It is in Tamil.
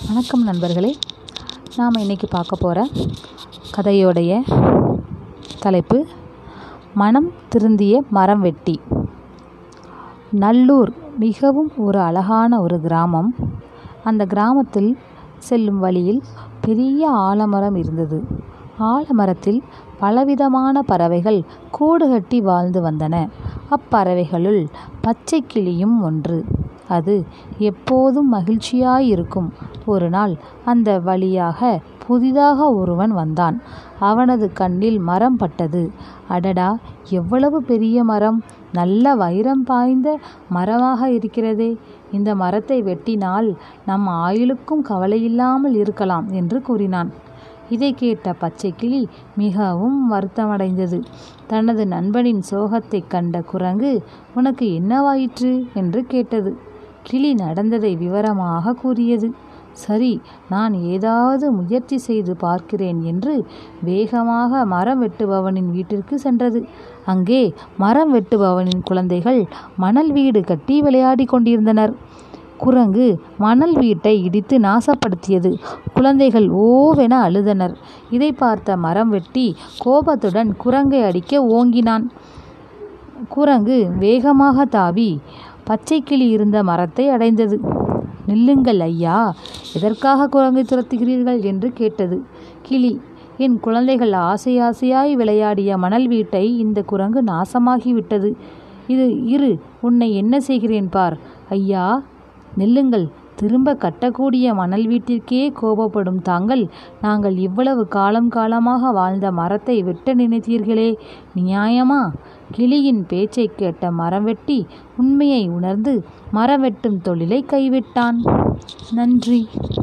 வணக்கம் நண்பர்களே. நாம் இன்றைக்கி பார்க்க போகிற கதையோடைய தலைப்பு மனம் திருந்திய மரம் வெட்டி. நல்லூர் மிகவும் ஒரு அழகான ஒரு கிராமம். அந்த கிராமத்தில் செல்லும் வழியில் பெரிய ஆலமரம் இருந்தது. ஆலமரத்தில் பலவிதமான பறவைகள் கூடு கட்டி வாழ்ந்து வந்தன. அப்பறவைகளுள் பச்சை கிளியும் ஒன்று. அது எப்போதும் மகிழ்ச்சியாயிருக்கும். ஒரு நாள் அந்த வழியாக புதிதாக ஒருவன் வந்தான். அவனது கண்ணில் மரம் பட்டது. அடடா, எவ்வளவு பெரிய மரம்! நல்ல வைரம் பாய்ந்த மரமாக இருக்கிறதே. இந்த மரத்தை வெட்டினால் நம் ஆயுளுக்கும் கவலையில்லாமல் இருக்கலாம் என்று கூறினான். இதை கேட்ட பச்சை கிளி மிகவும் வருத்தமடைந்தது. தனது நண்பனின் சோகத்தை கண்ட குரங்கு, உனக்கு என்னவாயிற்று என்று கேட்டது. கிளி நடந்ததை விவரமாக கூறியது. சரி, நான் ஏதாவது முயற்சி செய்து பார்க்கிறேன் என்று வேகமாக மரம் வெட்டுபவனின் வீட்டிற்கு சென்றது. அங்கே மரம் வெட்டுபவனின் குழந்தைகள் மணல் வீடு கட்டி விளையாடி கொண்டிருந்தனர். குரங்கு மணல் வீட்டை இடித்து நாசப்படுத்தியது. குழந்தைகள் ஓவென அழுதனர். இதை பார்த்த மரம் வெட்டி கோபத்துடன் குரங்கை அடிக்க ஓங்கினான். குரங்கு வேகமாக தாவி பச்சை கிளி இருந்த மரத்தை அடைந்தது. நில்லுங்கள் ஐயா, எதற்காக குரங்கை துரத்துகிறீர்கள் என்று கேட்டது. கிளி, என் குழந்தைகள் ஆசையாய் விளையாடிய மணல் வீட்டை இந்த குரங்கு நாசமாகிவிட்டது. இரு உன்னை என்ன செய்கிறேன் பார். ஐயா, நில்லுங்கள். திரும்ப கட்டக்கூடிய மணல் வீட்டிற்கே கோபப்படும் தாங்கள், நாங்கள் இவ்வளவு காலமாக வாழ்ந்த மரத்தை வெட்ட நினைத்தீர்களே, நியாயமா? கிளியின் பேச்சை கேட்ட மரம் வெட்டி உண்மையை உணர்ந்து மரம் வெட்டும் தொழிலை கைவிட்டான். நன்றி.